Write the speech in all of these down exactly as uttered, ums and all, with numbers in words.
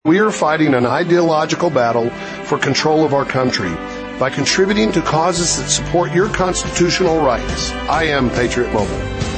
We are fighting an ideological battle for control of our country by contributing to causes that support your constitutional rights. I am Patriot Mobile.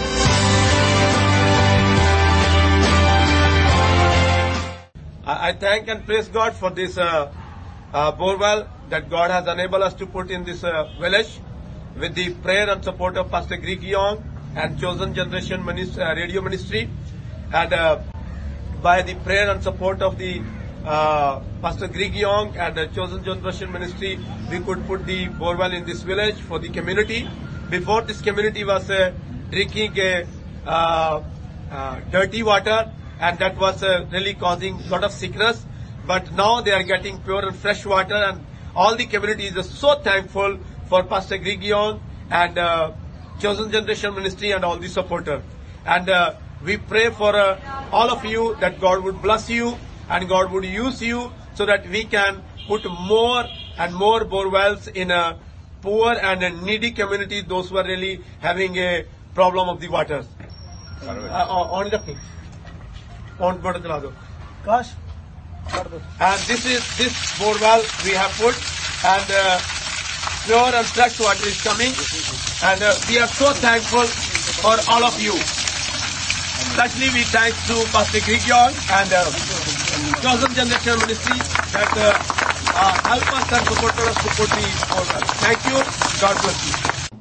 I thank and praise God for this uh, uh, borewell that God has enabled us to put in this uh, village with the prayer and support of Pastor Greg Young and Chosen Generation Ministry, uh, Radio Ministry, and uh, by the prayer and support of the uh, Pastor Greg Young and the Chosen Generation Ministry, we could put the borewell in this village for the community. Before, this community was uh, drinking a, uh, uh, dirty water, and that was uh, really causing a lot of sickness. But now they are getting pure and fresh water, and all the community is so thankful for Pastor Greg Young and uh, Chosen Generation Ministry and all the supporters. And uh, we pray for uh, all of you that God would bless you and God would use you so that we can put more and more borewells in a poor and a needy community, those who are really having a problem of the waters. Uh, on the thing. On Gosh. And this is this borewell we have put, and uh, pure and fresh water is coming, and uh, we are so thankful for all of you. Especially we thank to Pastor Greg Young and uh, Chosen Generation Ministry that uh, uh, help us and support us to put the borewell. Thank you. God bless you.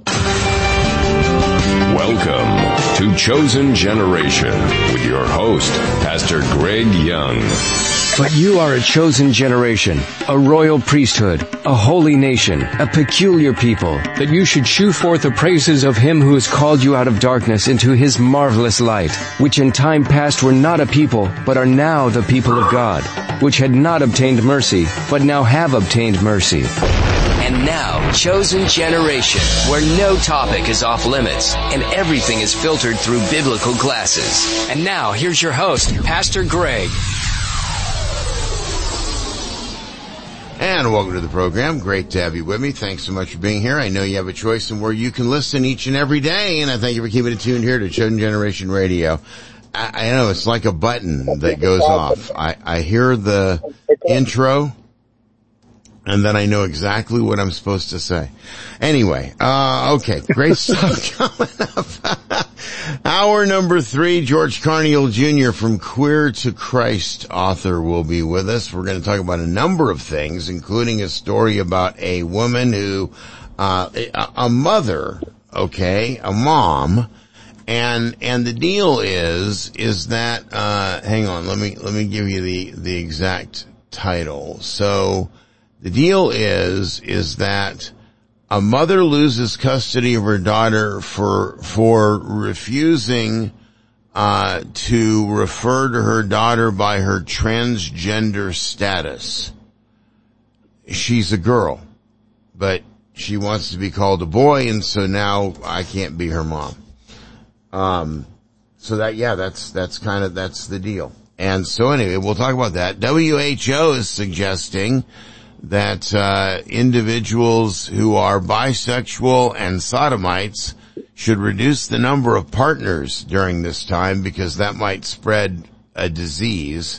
Welcome to Chosen Generation with your host, Pastor Greg Young. But you are a chosen generation, a royal priesthood, a holy nation, a peculiar people, that you should shew forth the praises of him who has called you out of darkness into his marvelous light, which in time past were not a people, but are now the people of God, which had not obtained mercy, but now have obtained mercy. And now, Chosen Generation, where no topic is off limits and everything is filtered through biblical glasses. And now, here's your host, Pastor Greg. And welcome to the program. Great to have you with me. Thanks so much for being here. I know you have a choice in where you can listen each and every day, and I thank you for keeping it tuned here to Chosen Generation Radio. I, I know it's like a button that goes off. I, I hear the intro, and then I know exactly what I'm supposed to say. Anyway, uh, okay, great stuff coming up. Hour number three, George Carniel Junior from Queer to Christ author will be with us. We're going to talk about a number of things, including a story about a woman who, uh, a, a mother, okay, a mom, and, and the deal is, is that, uh, hang on, let me, let me give you the, the exact title. So, the deal is, is that a mother loses custody of her daughter for, for refusing, uh, to refer to her daughter by her transgender status. She's a girl, but she wants to be called a boy, and so now I can't be her mom. Um, so that, yeah, that's, that's kind of, that's the deal. And so anyway, we'll talk about that. W H O is suggesting that uh individuals who are bisexual and sodomites should reduce the number of partners during this time because that might spread a disease.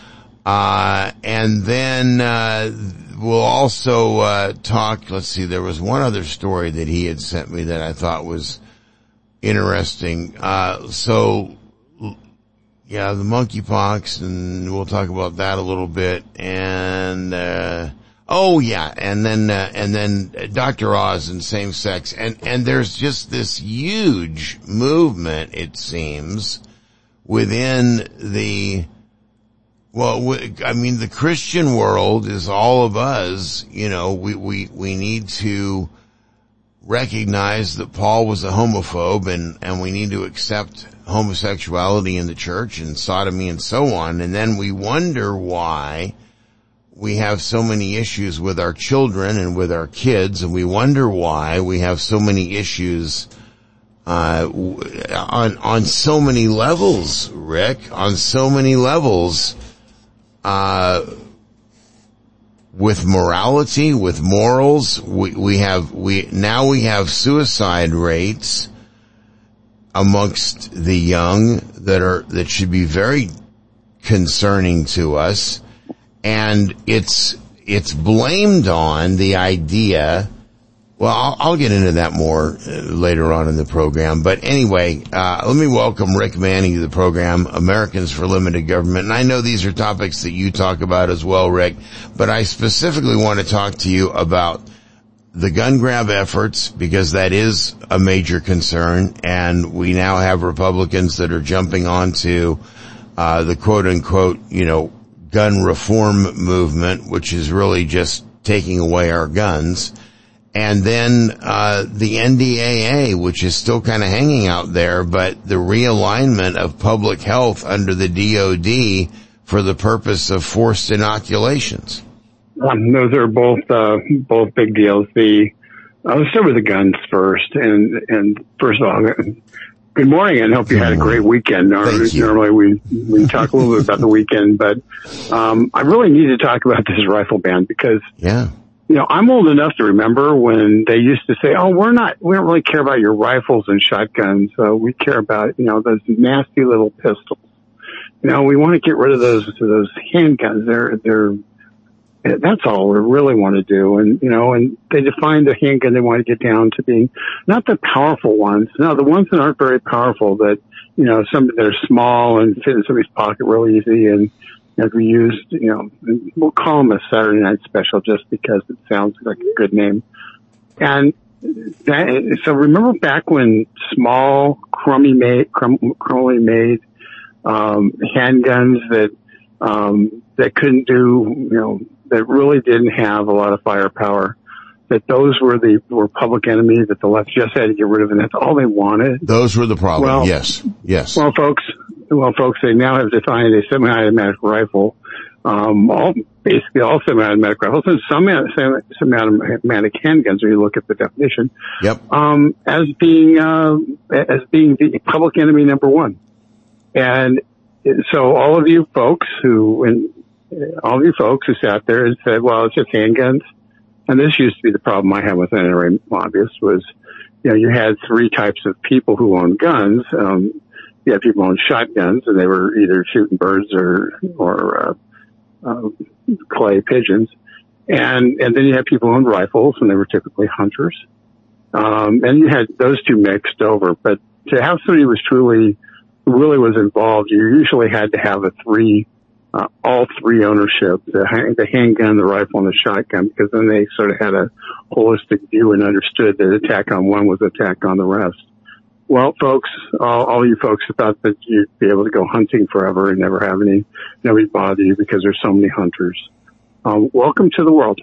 Uh and then uh we'll also uh talk, let's see, there was one other story that he had sent me that I thought was interesting. Uh so yeah, the monkeypox, and we'll talk about that a little bit. And uh Oh yeah, and then uh, and then Doctor Oz and same sex, and and there's just this huge movement, it seems, within the well, w- I mean, the Christian world is all of us. You know, we we we need to recognize that Paul was a homophobe, and and we need to accept homosexuality in the church and sodomy and so on. And then we wonder why we have so many issues with our children and with our kids, and we wonder why we have so many issues uh on on so many levels, Rick, on so many levels uh with morality, with morals. We we have we now we have suicide rates amongst the young that are that should be very concerning to us. And it's, it's blamed on the idea. Well, I'll, I'll get into that more uh, later on in the program. But anyway, uh, let me welcome Rick Manning to the program, Americans for Limited Government. And I know these are topics that you talk about as well, Rick, but I specifically want to talk to you about the gun grab efforts, because that is a major concern. And we now have Republicans that are jumping onto, uh, the quote unquote, you know, gun reform movement, which is really just taking away our guns. And then, uh, the N D A A, which is still kind of hanging out there, but the realignment of public health under the D O D for the purpose of forced inoculations. Um, those are both, uh, both big deals. The, uh, let's start with the guns first. And, and first of all, good morning, and hope you had a great weekend. Normally, normally we, we talk a little bit about the weekend, but, um, I really need to talk about this rifle ban because, yeah. You know, I'm old enough to remember when they used to say, oh, we're not, we don't really care about your rifles and shotguns. Uh, we care about, you know, those nasty little pistols. You know, we want to get rid of those, those handguns. They're, they're, that's all we really want to do. And, you know, and they define the handgun they want to get down to being not the powerful ones. No, the ones that aren't very powerful that, you know, some that are small and fit in somebody's pocket real easy and, as we used, you know, we'll call them a Saturday Night Special just because it sounds like a good name. And that, so remember back when small, crummy made, crum, crumbly made, um, handguns that, um, that couldn't do, you know, that really didn't have a lot of firepower, that those were the, were public enemy that the left just had to get rid of, and that's all they wanted. Those were the problem. Well, yes. Yes. Well, folks, Well, folks, they now have defined a semi-automatic rifle, um, all, basically all semi-automatic rifles and some semi-automatic handguns, when you look at the definition, yep. um, as being, uh, as being the public enemy number one. And so all of you folks who, and all of you folks who sat there and said, well, it's just handguns. And this used to be the problem I had with N R A lobbyists was, you know, you had three types of people who owned guns. Um, You had people on shotguns, and they were either shooting birds or or uh, uh, clay pigeons, and and then you had people on rifles, and they were typically hunters. Um, and you had those two mixed over. But to have somebody who was truly, who really was involved, you usually had to have a three, uh, all three ownership: the the handgun, the rifle, and the shotgun, because then they sort of had a holistic view and understood that attack on one was attack on the rest. Well, folks, all, all you folks thought that you'd be able to go hunting forever and never have any, nobody bother you because there's so many hunters. Um, welcome to the world.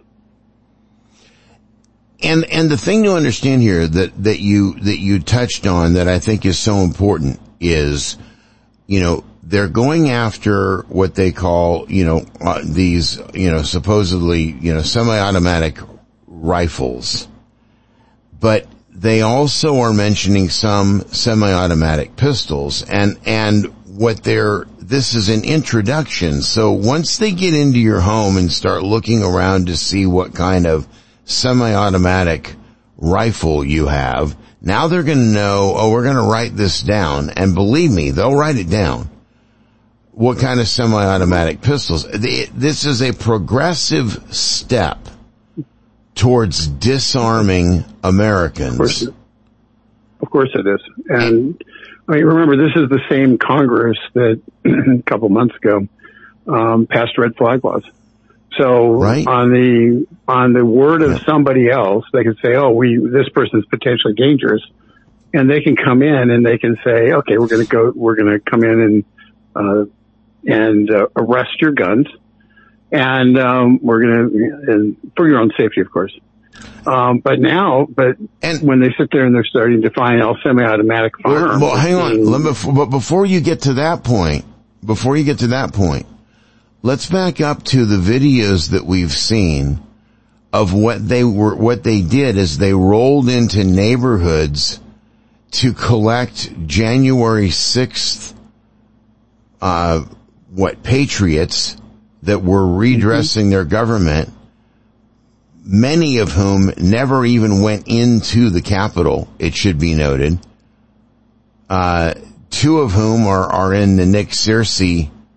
And, and the thing to understand here that, that you, that you touched on that I think is so important is, you know, they're going after what they call, you know, uh, these, you know, supposedly, you know, semi-automatic rifles. But they also are mentioning some semi-automatic pistols, and, and what they're, this is an introduction. So once they get into your home and start looking around to see what kind of semi-automatic rifle you have, now they're going to know, oh, we're going to write this down. And believe me, they'll write it down. What kind of semi-automatic pistols? This is a progressive step towards disarming Americans. Of course, it, of course it is. And I mean, remember, this is the same Congress that a couple months ago um, passed red flag laws. So right. on the on the word of yeah. somebody else, they can say, "Oh, we this person's potentially dangerous," and they can come in and they can say, "Okay, we're going to go. We're going to come in and uh, and uh, arrest your guns." And, um, we're going to, and for your own safety, of course. Um, but now, but and when they sit there and they're starting to define all semi-automatic firearms. Well, well hang on. Let me, but before you get to that point, before you get to that point, let's back up to the videos that we've seen of what they were, what they did is they rolled into neighborhoods to collect January sixth, uh, what, patriots that were redressing their government, many of whom never even went into the Capitol, it should be noted. Uh, two of whom are, are in the Nick Searcy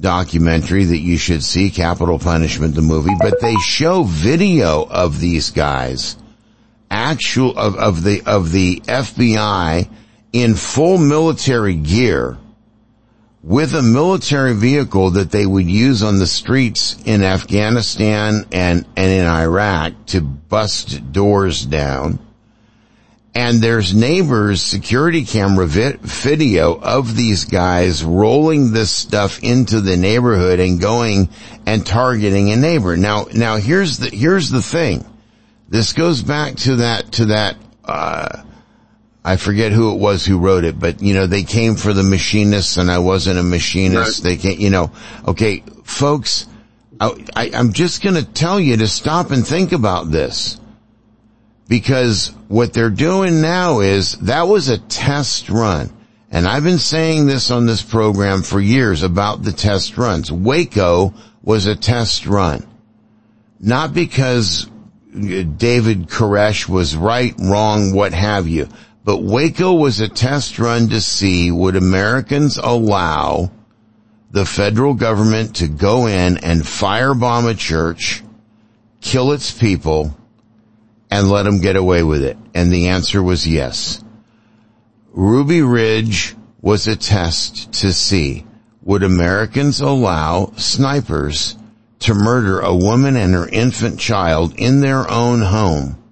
documentary that you should see, Capital Punishment, the movie, but they show video of these guys, actual, of, of the, of the F B I in full military gear with a military vehicle that they would use on the streets in Afghanistan and, and in Iraq to bust doors down. And there's neighbors' security camera vi- video of these guys rolling this stuff into the neighborhood and going and targeting a neighbor. Now, now here's the, here's the thing. This goes back to that, to that, uh, I forget who it was who wrote it, but you know, they came for the machinists and I wasn't a machinist. Right. They came, you know, okay, folks, I, I, I'm just gonna tell you to stop and think about this. Because what they're doing now is, that was a test run. And I've been saying this on this program for years about the test runs. Waco was a test run. Not because David Koresh was right, wrong, what have you. But Waco was a test run to see, would Americans allow the federal government to go in and firebomb a church, kill its people, and let them get away with it? And the answer was yes. Ruby Ridge was a test to see, would Americans allow snipers to murder a woman and her infant child in their own home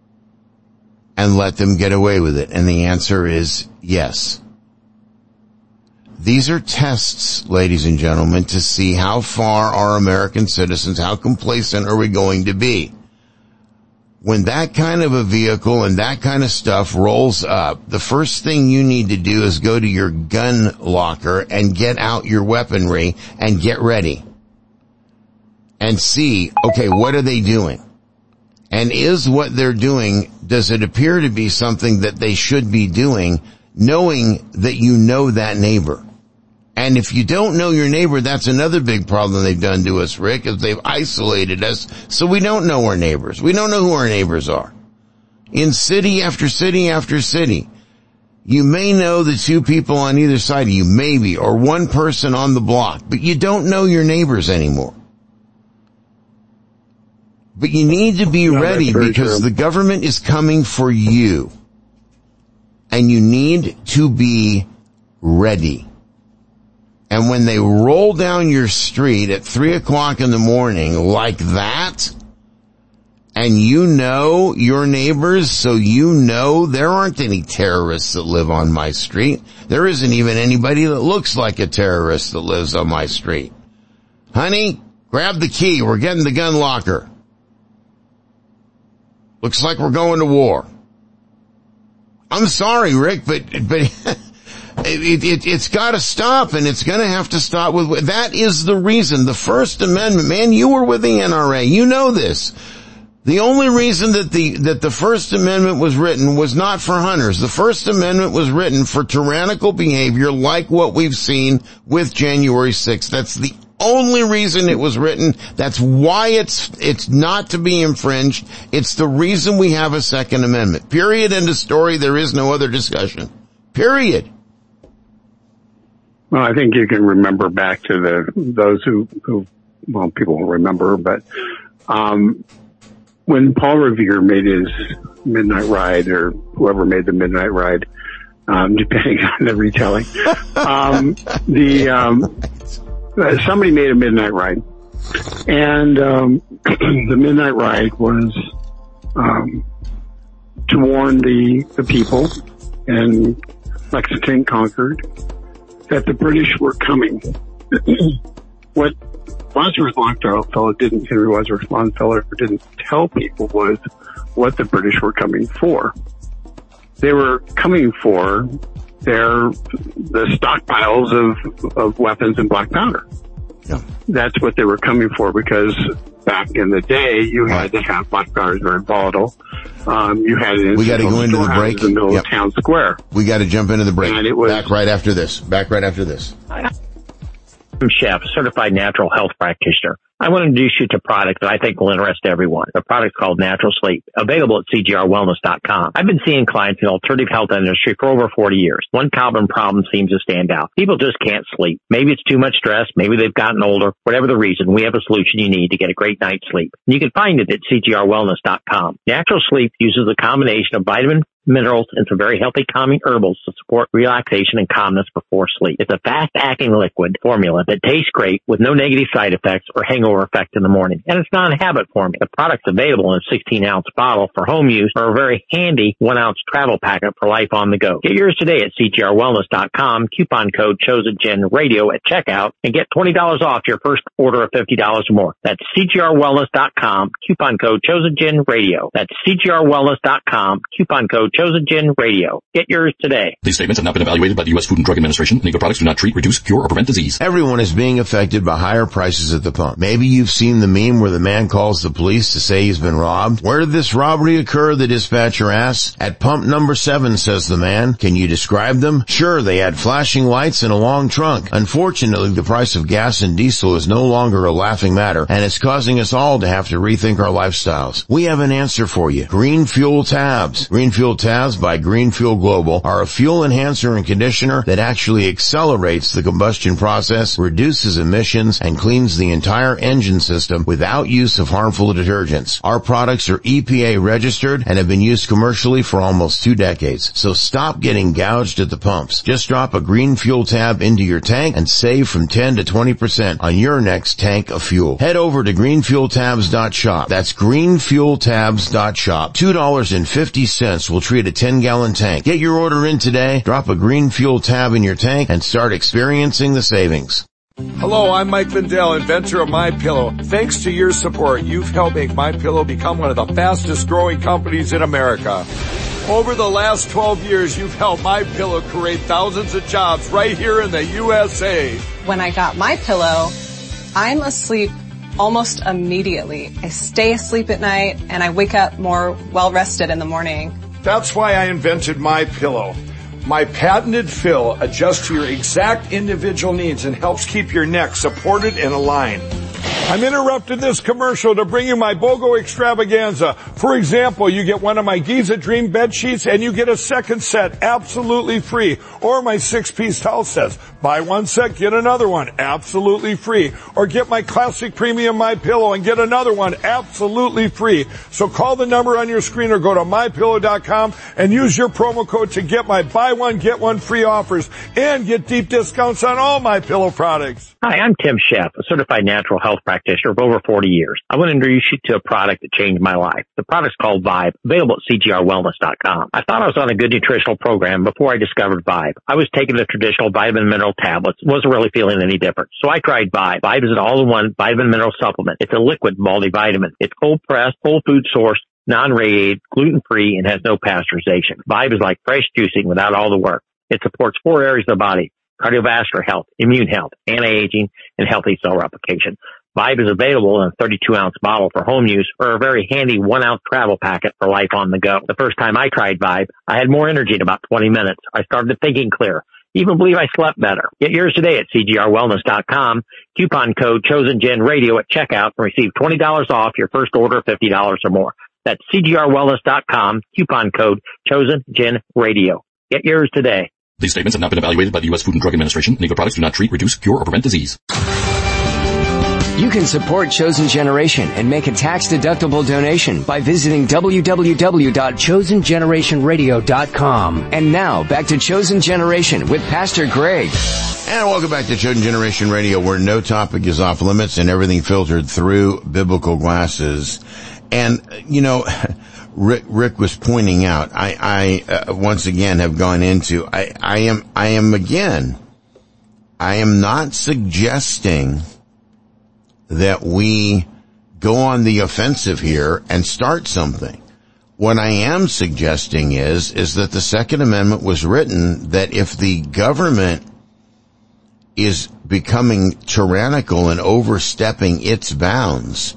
and let them get away with it? And the answer is yes. These are tests, ladies and gentlemen, to see how far are American citizens, how complacent are we going to be? When that kind of a vehicle and that kind of stuff rolls up, the first thing you need to do is go to your gun locker and get out your weaponry and get ready. And see, okay, what are they doing? And is what they're doing, does it appear to be something that they should be doing, knowing that you know that neighbor? And if you don't know your neighbor, that's another big problem they've done to us, Rick, is they've isolated us so we don't know our neighbors. We don't know who our neighbors are. In city after city after city, you may know the two people on either side of you, maybe, or one person on the block, but you don't know your neighbors anymore. But you need to be no, ready because true. The government is coming for you. And you need to be ready. And when they roll down your street at three o'clock in the morning like that, and you know your neighbors, so you know there aren't any terrorists that live on my street. There isn't even anybody that looks like a terrorist that lives on my street. Honey, grab the key. We're getting the gun locker. Looks like we're going to war. I'm sorry, Rick, but, but, It, it, it's got to stop, and it's going to have to stop with, that is the reason. The First Amendment, man, you were with the N R A. You know this. The only reason that the, that the First Amendment was written was not for hunters. The First Amendment was written for tyrannical behavior like what we've seen with January sixth. That's the only reason it was written. That's why it's, it's not to be infringed. It's the reason we have a Second Amendment. Period. End of story. There is no other discussion. Period. Well, I think you can remember back to the those who, who well, people will remember, but um when Paul Revere made his Midnight Ride, or whoever made the Midnight Ride, um, depending on the retelling, um, the um, somebody made a Midnight Ride, and um, the Midnight Ride was um, to warn the the people in Lexington, Concord, that the British were coming. What Wadsworth Longfellow didn't, Henry Wadsworth Longfellow didn't tell people was what the British were coming for. They were coming for their, the stockpiles of, of weapons and black powder. Yeah. That's what they were coming for, because back in the day, you had to have black powder, very volatile. Um, you had it in we got to go into the break. In the middle yep. of town square. We got to jump into the break. And it was, back right after this. Back right after this. I'm Chef, certified natural health practitioner. I want to introduce you to a product that I think will interest everyone. The product's called Natural Sleep, available at C G R wellness dot com. I've been seeing clients in the alternative health industry for over forty years. One common problem seems to stand out. People just can't sleep. Maybe it's too much stress. Maybe they've gotten older. Whatever the reason, we have a solution you need to get a great night's sleep. You can find it at C G R wellness dot com. Natural Sleep uses a combination of vitamin, minerals, and some very healthy calming herbals to support relaxation and calmness before sleep. It's a fast-acting liquid formula that tastes great with no negative side effects or hangover effect in the morning. And it's non-habit forming. The product's available in a sixteen ounce bottle for home use or a very handy one ounce travel packet for life on the go. Get yours today at C G R wellness dot com, coupon code ChosenGen Radio at checkout, and get twenty dollars off your first order of fifty dollars or more. That's C G R wellness dot com, coupon code ChosenGen Radio. That's C G R wellness dot com, coupon code ChosenGen Radio. Get yours today. These statements have not been evaluated by the U S Food and Drug Administration. Legal products do not treat, reduce, cure, or prevent disease. Everyone is being affected by higher prices at the pump. Maybe you've seen the meme where the man calls the police to say he's been robbed. Where did this robbery occur? The dispatcher asks. At pump number seven, says the man. Can you describe them? Sure, they had flashing lights and a long trunk. Unfortunately, the price of gas and diesel is no longer a laughing matter, and it's causing us all to have to rethink our lifestyles. We have an answer for you. Green Fuel Tabs. Green Fuel Tabs by Green Fuel Global are a fuel enhancer and conditioner that actually accelerates the combustion process, reduces emissions, and cleans the entire engine system without use of harmful detergents. Our products are E P A registered and have been used commercially for almost two decades. So stop getting gouged at the pumps. Just drop a Green Fuel Tab into your tank and save from ten to twenty percent on your next tank of fuel. Head over to green fuel tabs dot shop. That's green fuel tabs dot shop. two dollars and fifty cents will treat a ten gallon tank. Get your order in today, drop a Green Fuel Tab in your tank, and start experiencing the savings. Hello, I'm Mike Lindell, inventor of MyPillow. Thanks to your support, you've helped make MyPillow become one of the fastest growing companies in America. Over the last twelve years, you've helped MyPillow create thousands of jobs right here in the U S A. When I got MyPillow, I'm asleep almost immediately. I stay asleep at night and I wake up more well-rested in the morning. That's why I invented MyPillow. My patented fill adjusts to your exact individual needs and helps keep your neck supported and aligned. I'm interrupting this commercial to bring you my BOGO extravaganza. For example, you get one of my Giza Dream bed sheets and you get a second set absolutely free. Or my six-piece towel sets. Buy one set, get another one absolutely free. Or get my classic premium MyPillow and get another one absolutely free. So call the number on your screen or go to my pillow dot com and use your promo code to get my buy one, get one free offers and get deep discounts on all MyPillow products. Hi, I'm Tim Sheff, a certified natural health practitioner of over forty years. I want to introduce you to a product that changed my life. The product's called Vibe, available at C G R wellness dot com. I thought I was on a good nutritional program before I discovered Vibe. I was taking the traditional vitamin and mineral tablets, wasn't really feeling any different. So I tried Vibe. Vibe is an all-in-one vitamin mineral supplement. It's a liquid multivitamin. It's cold-pressed, whole food sourced, non-radiated, gluten-free, and has no pasteurization. Vibe is like fresh juicing without all the work. It supports four areas of the body: cardiovascular health, immune health, anti-aging, and healthy cell replication. Vibe is available in a thirty-two ounce bottle for home use or a very handy one ounce travel packet for life on the go. The first time I tried Vibe, I had more energy in about twenty minutes. I started thinking clear. Even believe I slept better. Get yours today at C G R wellness dot com. Coupon code ChosenGen Radio at checkout and receive twenty dollars off your first order of fifty dollars or more. That's C G R wellness dot com. Coupon code ChosenGen Radio. Get yours today. These statements have not been evaluated by the U S Food and Drug Administration. Legal products do not treat, reduce, cure, or prevent disease. You can support Chosen Generation and make a tax-deductible donation by visiting w w w dot chosen generation radio dot com. And now, back to Chosen Generation with Pastor Greg. And welcome back to Chosen Generation Radio, where no topic is off limits and everything filtered through biblical glasses. And, you know, Rick, Rick was pointing out, I, I uh, once again have gone into, I, I am, I am again, I am not suggesting that we go on the offensive here and start something. What I am suggesting is, is that the Second Amendment was written that if the government is becoming tyrannical and overstepping its bounds,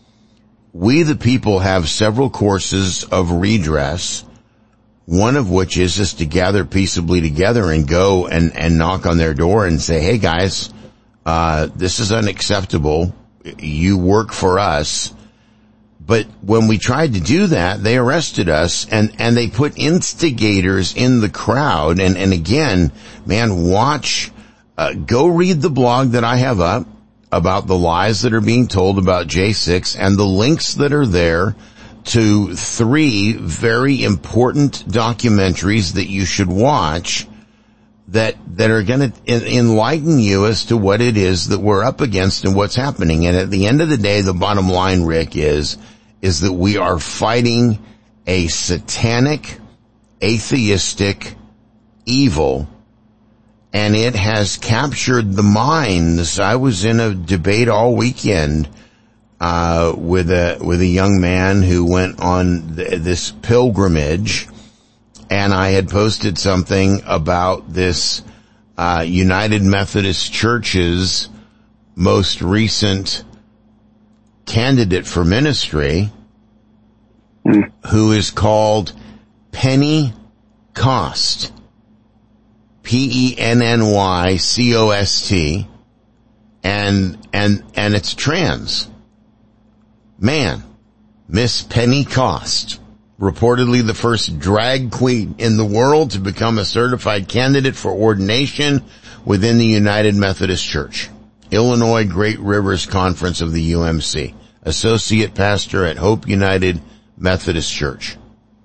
we the people have several courses of redress, one of which is just to gather peaceably together and go and, and knock on their door and say, hey guys, uh, this is unacceptable. You work for us. But when we tried to do that, they arrested us and, and they put instigators in the crowd. And, and again, man, watch, uh, go read the blog that I have up about the lies that are being told about J six and the links that are there to three very important documentaries that you should watch that, that are going to enlighten you as to what it is that we're up against and what's happening. And at the end of the day, the bottom line, Rick, is, is that we are fighting a satanic, atheistic evil, and it has captured the minds. I was in a debate all weekend, uh, with a, with a young man who went on th- this pilgrimage, and I had posted something about this, uh, United Methodist Church's most recent candidate for ministry, mm. who is called Penny Cost. P E N N Y C O S T. And, and, and it's trans. Man, Miss Penny Cost, reportedly the first drag queen in the world to become a certified candidate for ordination within the United Methodist Church. Illinois Great Rivers Conference of the U M C, associate pastor at Hope United Methodist Church.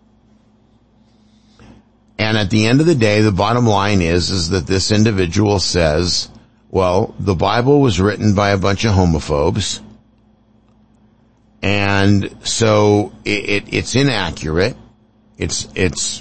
And at the end of the day, the bottom line is, is that this individual says, well, the Bible was written by a bunch of homophobes, and so it, it, it's inaccurate. It's, it's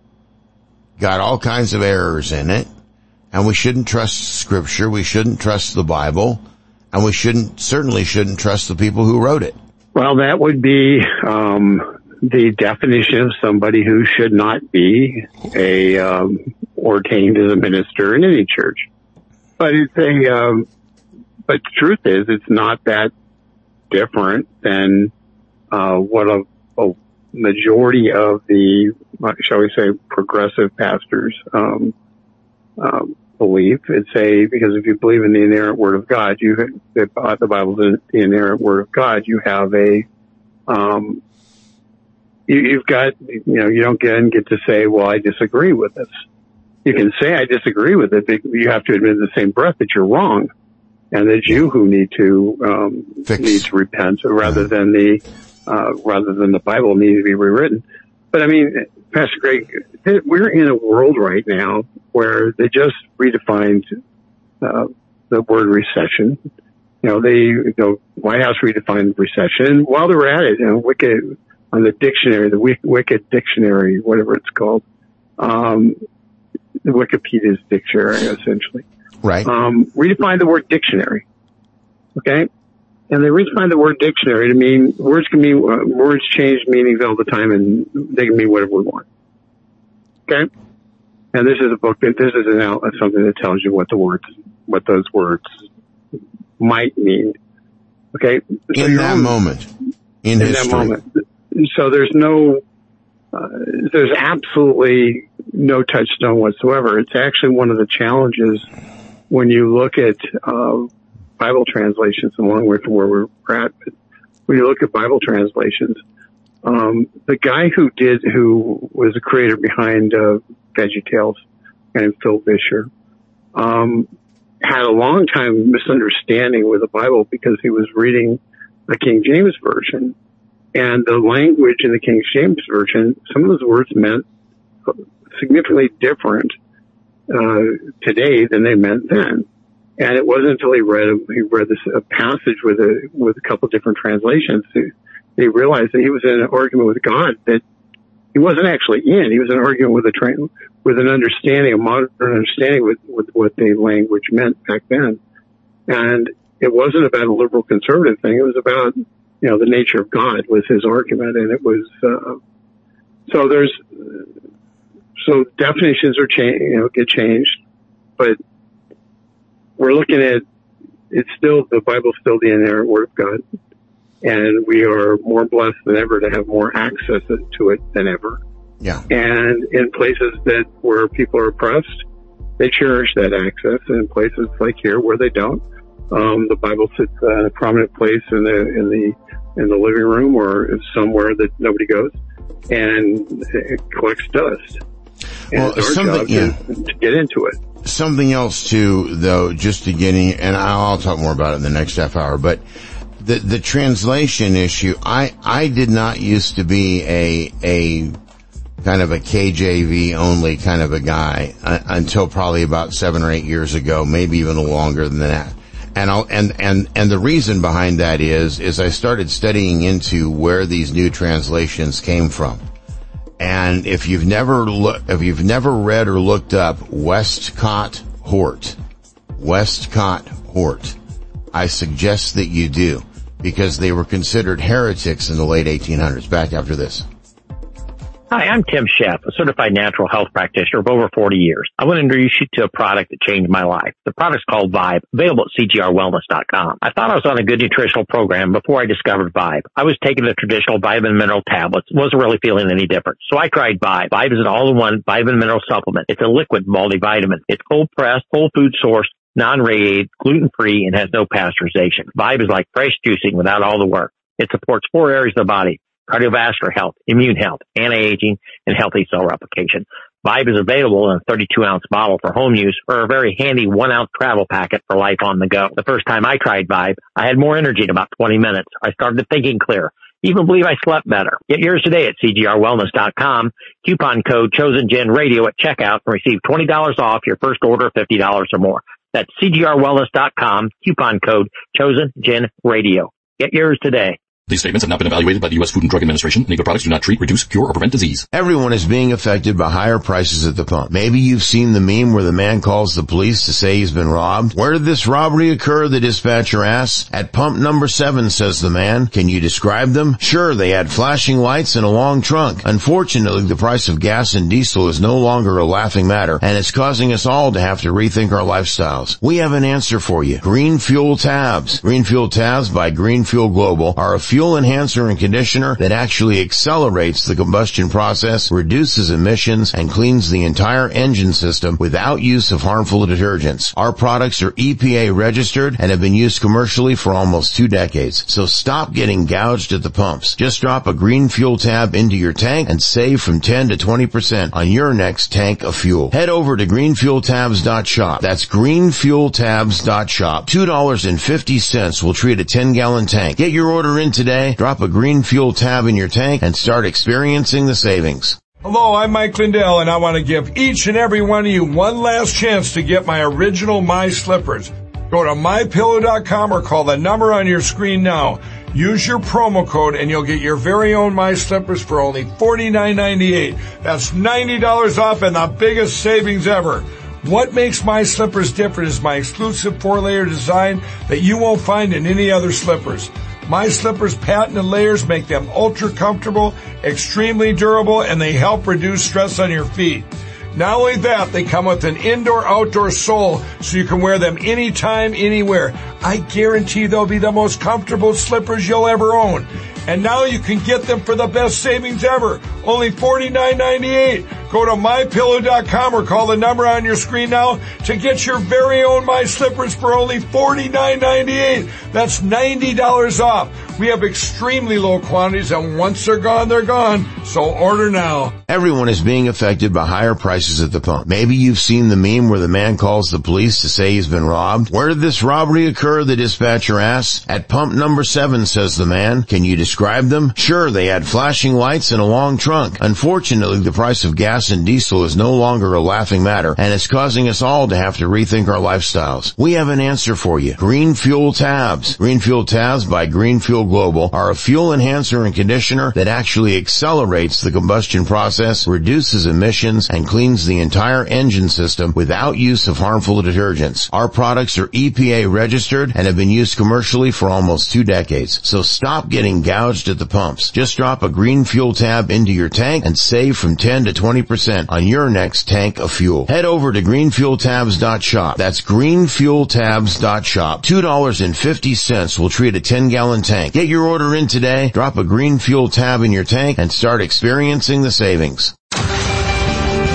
got all kinds of errors in it. And we shouldn't trust Scripture, we shouldn't trust the Bible, and we shouldn't, certainly shouldn't trust the people who wrote it. Well, that would be um, the definition of somebody who should not be a um, ordained as a minister in any church. But it's a, um, but the truth is, it's not that different than uh, what a, a majority of the, shall we say, progressive pastors um, um, believe. It's a, because if you believe in the inerrant Word of God, you, if the Bible is the inerrant Word of God, you have a, um, you, you've got, you know, you don't get, get to say, well, I disagree with this. You can say I disagree with it, but you have to admit in the same breath that you're wrong, and that you who need to um, need to repent, rather than the uh, rather than the Bible needs to be rewritten. But I mean, Pastor Greg, we're in a world right now where they just redefined uh, the word recession. You know, they you know White House redefined recession. While they were at it, you know, Wicked on the dictionary, the Wicked dictionary, whatever it's called. Um, Wikipedia's dictionary, essentially. Right. Um, redefine the word dictionary. Okay? And they redefine the word dictionary to mean, words can mean, uh, words change meanings all the time, and they can mean whatever we want. Okay? And this is a book that, this is an out, something that tells you what the words, what those words might mean. Okay? So in that own, moment. In, in history. that moment. So there's no, uh, there's absolutely no touchstone whatsoever. It's actually one of the challenges when you look at uh, Bible translations, a long way from where we're at. But when you look at Bible translations, um, the guy who did, who was the creator behind uh, VeggieTales, and Phil Vischer, um, had a long time misunderstanding with the Bible because he was reading the King James Version, and the language in the King James Version, some of those words meant significantly different uh, today than they meant then. And it wasn't until he read a, he read this a passage with a with a couple different translations that he realized that he was in an argument with God that he wasn't actually in. He was in an argument with a tra- with an understanding, a modern understanding with, with what the language meant back then. And it wasn't about a liberal conservative thing. It was about, you know, the nature of God was his argument, and it was uh, so there's. So definitions are change, you know, get changed, but we're looking at, it's still, the Bible's still the inerrant Word of God, and we are more blessed than ever to have more access to it than ever. Yeah. And in places that where people are oppressed, they cherish that access, and in places like here where they don't, um, the Bible sits uh, in a prominent place in the in the in the living room or somewhere that nobody goes, and it collects dust. And Well, it's our something, job yeah. to, to get into it. Something else too, though, just to get in, and I'll talk more about it in the next half hour, but the, the translation issue, I, I did not used to be a, a kind of a K J V only kind of a guy uh, until probably about seven or eight years ago, maybe even a little longer than that. And I'll, and, and, and the reason behind that is, is I started studying into where these new translations came from. And if you've never look, if you've never read or looked up Westcott Hort, Westcott Hort, I suggest that you do, because they were considered heretics in the late eighteen hundreds. Back after this. Hi, I'm Tim Sheff, a certified natural health practitioner of over forty years. I want to introduce you to a product that changed my life. The product's called Vibe, available at C G R wellness dot com. I thought I was on a good nutritional program before I discovered Vibe. I was taking the traditional vitamin mineral tablets, wasn't really feeling any different. So I tried Vibe. Vibe is an all-in-one vitamin mineral supplement. It's a liquid multivitamin. It's cold-pressed, whole food sourced, non-radiated, gluten-free, and has no pasteurization. Vibe is like fresh juicing without all the work. It supports four areas of the body: cardiovascular health, immune health, anti-aging, and healthy cell replication. Vibe is available in a thirty-two ounce bottle for home use or a very handy one ounce travel packet for life on the go. The first time I tried Vibe, I had more energy in about twenty minutes. I started thinking clear. Even believe I slept better. Get yours today at C G R wellness dot com. Coupon code ChosenGenRadio at checkout and receive twenty dollars off your first order of fifty dollars or more. That's C G R wellness dot com. Coupon code ChosenGenRadio. Get yours today. These statements have not been evaluated by the U S Food and Drug Administration. Legal products do not treat, reduce, cure, or prevent disease. Everyone is being affected by higher prices at the pump. Maybe you've seen the meme where the man calls the police to say he's been robbed. Where did this robbery occur? The dispatcher asks. At pump number seven, says the man. Can you describe them? Sure, they had flashing lights and a long trunk. Unfortunately, the price of gas and diesel is no longer a laughing matter, and it's causing us all to have to rethink our lifestyles. We have an answer for you. Green Fuel Tabs. Green Fuel Tabs by Green Fuel Global are a fuel enhancer and conditioner that actually accelerates the combustion process, reduces emissions, and cleans the entire engine system without use of harmful detergents. Our products are E P A registered and have been used commercially for almost two decades. So stop getting gouged at the pumps. Just drop a Green Fuel Tab into your tank and save from ten to twenty percent on your next tank of fuel. Head over to green fuel tabs dot shop. That's green fuel tabs dot shop. two dollars and fifty cents will treat a ten gallon tank. Get your order in today. Drop a Green Fuel Tab in your tank and start experiencing the savings. Hello, I'm Mike Lindell, and I want to give each and every one of you one last chance to get my original My Slippers. Go to my pillow dot com or call the number on your screen now. Use your promo code and you'll get your very own My Slippers for only forty-nine ninety-eight. That's ninety dollars off and the biggest savings ever. What makes My Slippers different is my exclusive four-layer design that you won't find in any other slippers. My Slippers patented layers make them ultra comfortable, extremely durable, and they help reduce stress on your feet. Not only that, they come with an indoor-outdoor sole so you can wear them anytime, anywhere. I guarantee they'll be the most comfortable slippers you'll ever own. And now you can get them for the best savings ever. Only forty-nine ninety-eight. Go to my pillow dot com or call the number on your screen now to get your very own My Slippers for only forty-nine ninety-eight. That's ninety dollars off. We have extremely low quantities, and once they're gone, they're gone. So order now. Everyone is being affected by higher prices at the pump. Maybe you've seen the meme where the man calls the police to say he's been robbed. Where did this robbery occur? The dispatcher asks. At pump number seven, says the man. Can you describe them? Sure, they had flashing lights and a long trunk. Unfortunately, the price of gas and diesel is no longer a laughing matter, and it's causing us all to have to rethink our lifestyles. We have an answer for you. Green Fuel Tabs. Green Fuel Tabs by Green Fuel Global are a fuel enhancer and conditioner that actually accelerates the combustion process, reduces emissions, and cleans the entire engine system without use of harmful detergents. Our products are E P A registered and have been used commercially for almost two decades. So stop getting gouged at the pumps. Just drop a Green Fuel Tab into your tank and save from ten to twenty percent on your next tank of fuel. Head over to green fuel tabs dot shop. That's green fuel tabs dot shop. two dollars and fifty cents will treat a ten gallon tank. Get your order in today. Drop a Green Fuel Tab in your tank and start experiencing the savings. Did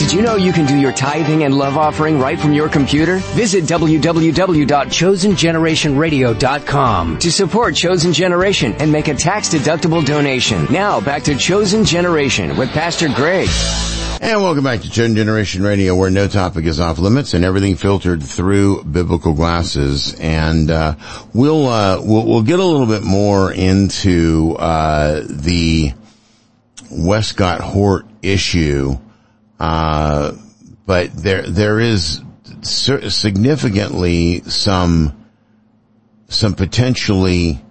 Did you know you can do your tithing and love offering right from your computer? Visit w w w dot chosen generation radio dot com to support Chosen Generation and make a tax-deductible donation. Now, back to Chosen Generation with Pastor Greg. And welcome back to Chosen Generation Radio, where no topic is off limits and everything filtered through biblical glasses. And uh we'll uh we'll, we'll get a little bit more into uh the Westcott Hort issue, uh but there there is significantly some some potentially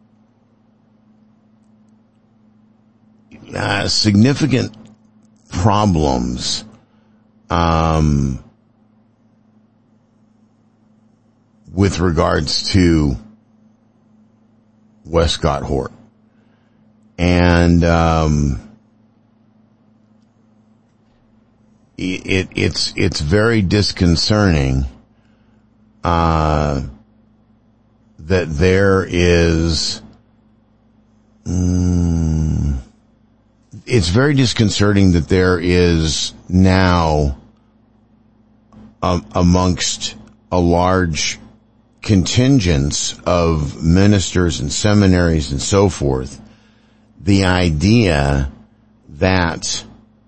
uh, significant problems um, with regards to Westcott Hort. And um, it, it's it's very disconcerting uh, that there is mm, it's very disconcerting that there is now um, amongst a large contingent of ministers and seminaries and so forth, the idea that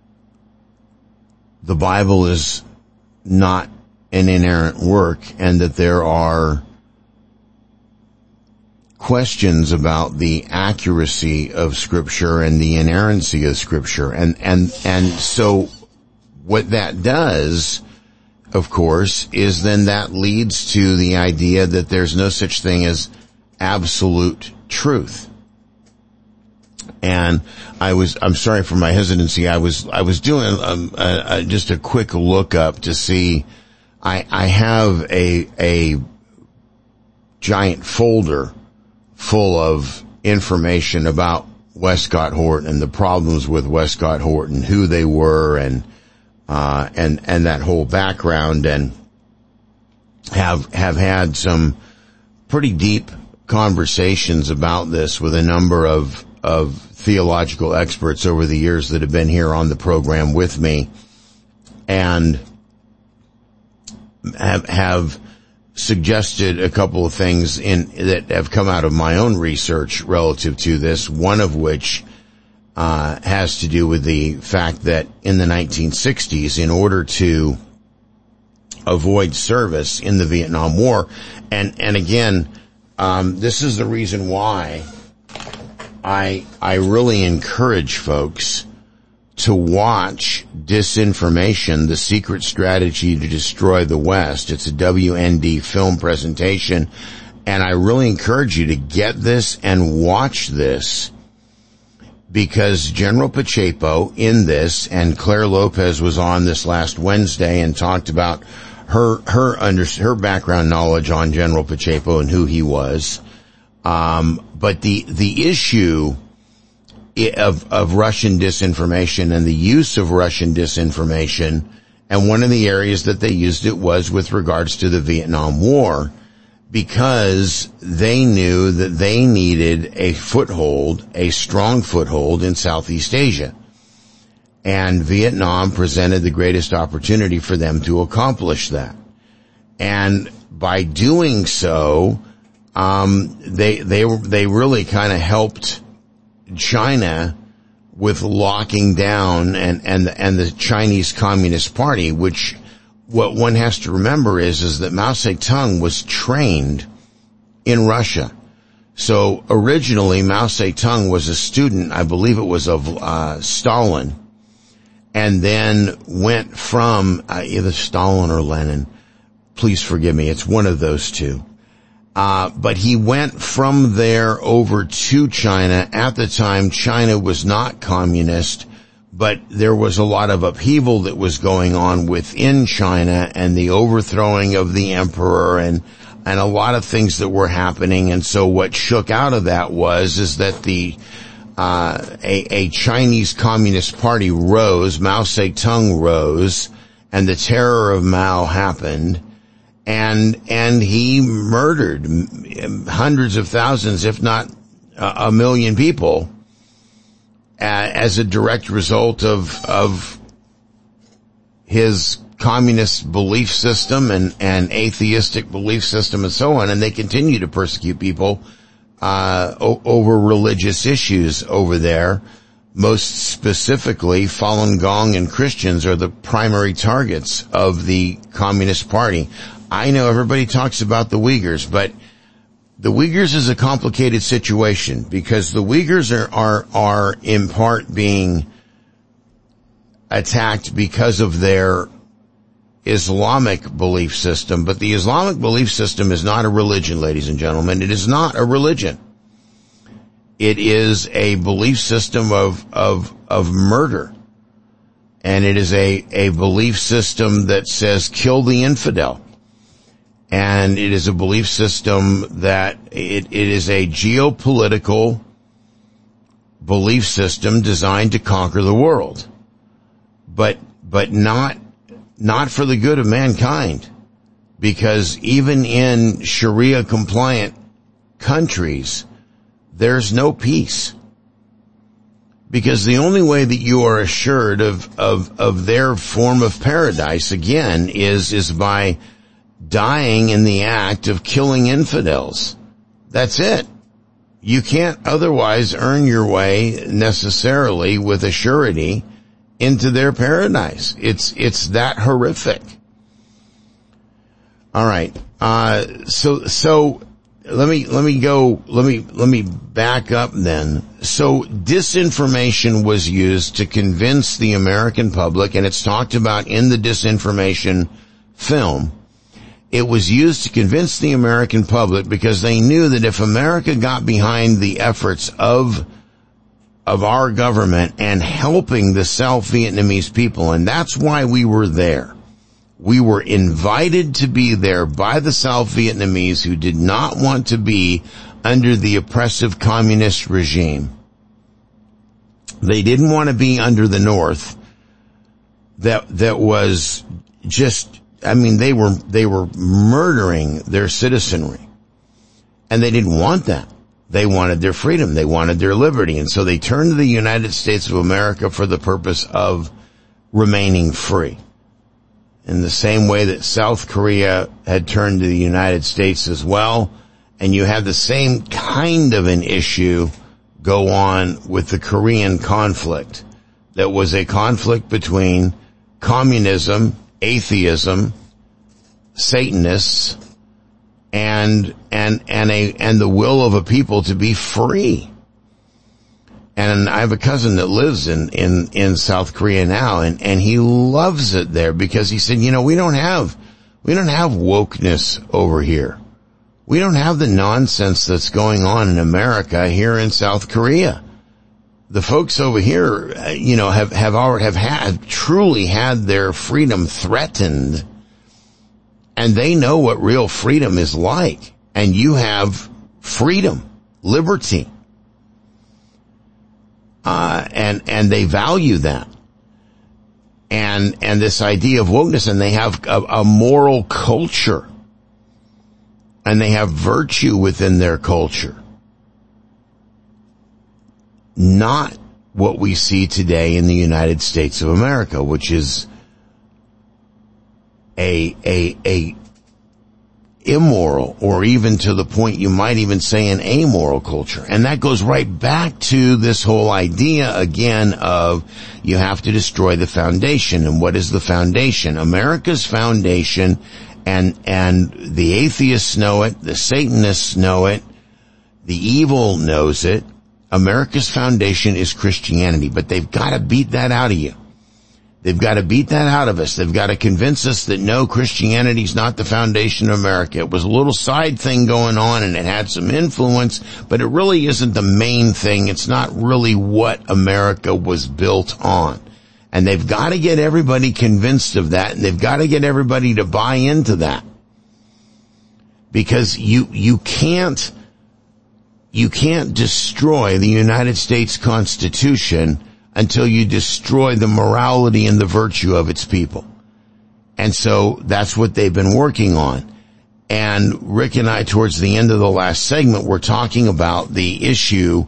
the Bible is not an inerrant work and that there are questions about the accuracy of Scripture and the inerrancy of Scripture. And, and, and so what that does, of course, is then that leads to the idea that there's no such thing as absolute truth. And I was, I'm sorry for my hesitancy. I was, I was doing um, uh, uh, just a quick look up to see. I, I have a, a giant folder full of information about Westcott Hort and the problems with Westcott Hort and who they were and, uh, and, and that whole background, and have, have had some pretty deep conversations about this with a number of, of theological experts over the years that have been here on the program with me, and have, have suggested a couple of things in that have come out of my own research relative to this, one of which uh has to do with the fact that in the nineteen sixties, in order to avoid service in the Vietnam War, and and again, um this is the reason why I I really encourage folks to watch Disinformation, The Secret Strategy to Destroy the West. It's a W N D film presentation, and I really encourage you to get this and watch this, because General Pacheco in this, and Claire Lopez was on this last Wednesday and talked about her her under her background knowledge on General Pacheco and who he was. Um, but the the issue of, of Russian disinformation and the use of Russian disinformation, and one of the areas that they used it was with regards to the Vietnam War, because they knew that they needed a foothold, a strong foothold in Southeast Asia. And Vietnam presented the greatest opportunity for them to accomplish that. And by doing so, um, they, they, they really kind of helped China with locking down and, and, and the Chinese Communist Party, which what one has to remember is, is that Mao Zedong was trained in Russia. So originally Mao Zedong was a student, I believe it was of, uh, Stalin, and then went from, uh, either Stalin or Lenin. Please forgive me. It's one of those two. Uh, but he went from there over to China. At the time, China was not communist, but there was a lot of upheaval that was going on within China, and the overthrowing of the emperor, and, and a lot of things that were happening. And so what shook out of that was, is that the, uh, a, a Chinese Communist Party rose, Mao Zedong rose, and the terror of Mao happened. And, and he murdered hundreds of thousands, if not a million people, uh, as a direct result of, of his communist belief system and, and atheistic belief system and so on, and they continue to persecute people uh o- over religious issues over there. Most specifically, Falun Gong and Christians are the primary targets of the Communist Party. I know everybody talks about the Uyghurs, but the Uyghurs is a complicated situation because the Uyghurs are, are, are in part being attacked because of their Islamic belief system, but the Islamic belief system is not a religion, ladies and gentlemen. It is not a religion. It is a belief system of, of, of murder. And it is a, a belief system that says kill the infidel. And it is a belief system that it, it is a geopolitical belief system designed to conquer the world. But, but not, not for the good of mankind. Because even in Sharia compliant countries, there's no peace. Because the only way that you are assured of, of, of their form of paradise, again, is, is by dying in the act of killing infidels. That's it. You can't otherwise earn your way necessarily with a surety into their paradise. It's, it's that horrific. All right. Uh, so, so, Let me, let me go, let me, let me back up then. So disinformation was used to convince the American public, and it's talked about in the disinformation film. It was used to convince the American public because they knew that if America got behind the efforts of, of our government and helping the South Vietnamese people, and that's why we were there. We were invited to be there by the South Vietnamese who did not want to be under the oppressive communist regime. They didn't want to be under the North that, that was just, I mean, they were, they were murdering their citizenry. And they didn't want that. They wanted their freedom. They wanted their liberty. And so they turned to the United States of America for the purpose of remaining free. In the same way that South Korea had turned to the United States as well. And you have the same kind of an issue go on with the Korean conflict. That was a conflict between communism, atheism, Satanists, and, and, and a, and the will of a people to be free. And I have a cousin that lives in, in, in South Korea now, and, and he loves it there because he said, you know, we don't have, we don't have wokeness over here. We don't have the nonsense that's going on in America here in South Korea. The folks over here, you know, have, have already, have had, truly had their freedom threatened. And they know what real freedom is like. And you have freedom, liberty. Uh, and, and they value that. And, and this idea of wokeness, and they have a, a moral culture. And they have virtue within their culture. Not what we see today in the United States of America, which is a, a, a immoral, or even to the point you might even say an amoral culture. And that goes right back to this whole idea again of you have to destroy the foundation. And what is the foundation? America's foundation, and, and the atheists know it, the Satanists know it, the evil knows it. America's foundation is Christianity, but they've got to beat that out of you. They've got to beat that out of us. They've got to convince us that no, Christianity's not the foundation of America. It was a little side thing going on and it had some influence, but it really isn't the main thing. It's not really what America was built on. And they've got to get everybody convinced of that, and they've got to get everybody to buy into that. Because you, you can't, you can't destroy the United States Constitution until you destroy the morality and the virtue of its people. And so that's what they've been working on. And Rick and I, towards the end of the last segment, were talking about the issue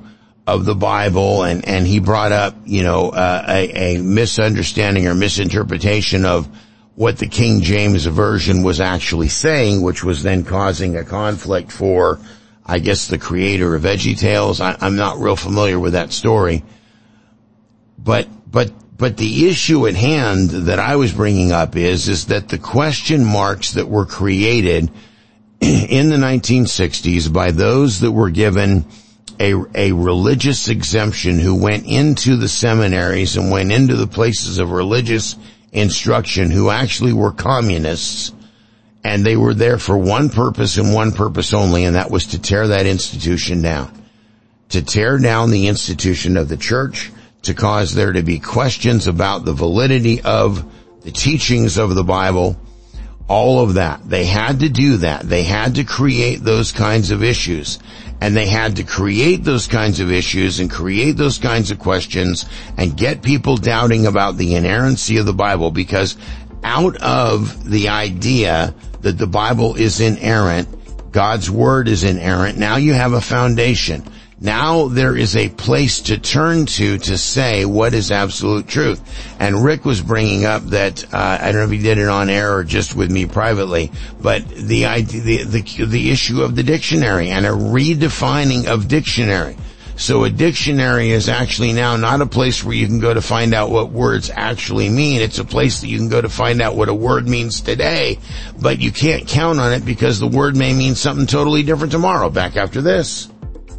of the Bible, and, and he brought up, you know, uh, a, a misunderstanding or misinterpretation of what the King James Version was actually saying, which was then causing a conflict for, I guess, the creator of VeggieTales. I, I'm not real familiar with that story. But, but, but the issue at hand that I was bringing up is, is that the question marks that were created in the nineteen sixties by those that were given a, a religious exemption, who went into the seminaries and went into the places of religious instruction, who actually were communists, and they were there for one purpose and one purpose only, and that was to tear that institution down. To tear down the institution of the church, to cause there to be questions about the validity of the teachings of the Bible, all of that. They had to do that. They had to create those kinds of issues. And they had to create those kinds of issues and create those kinds of questions and get people doubting about the inerrancy of the Bible, because out of the idea that the Bible is inerrant, God's Word is inerrant, now you have a foundation. Now there is a place to turn to to say what is absolute truth. And Rick was bringing up that, uh, I don't know if he did it on air or just with me privately, but the idea, the, the, the issue of the dictionary and a redefining of dictionary. So a dictionary is actually now not a place where you can go to find out what words actually mean. It's a place that you can go to find out what a word means today, but you can't count on it because the word may mean something totally different tomorrow. Back after this.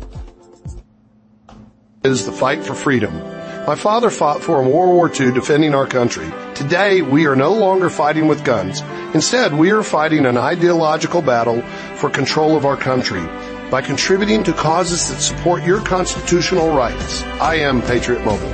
Is the fight for freedom. My father fought for in World War Two, defending our country. Today, we are no longer fighting with guns. Instead, we are fighting an ideological battle for control of our country by contributing to causes that support your constitutional rights. I am Patriot Mobile.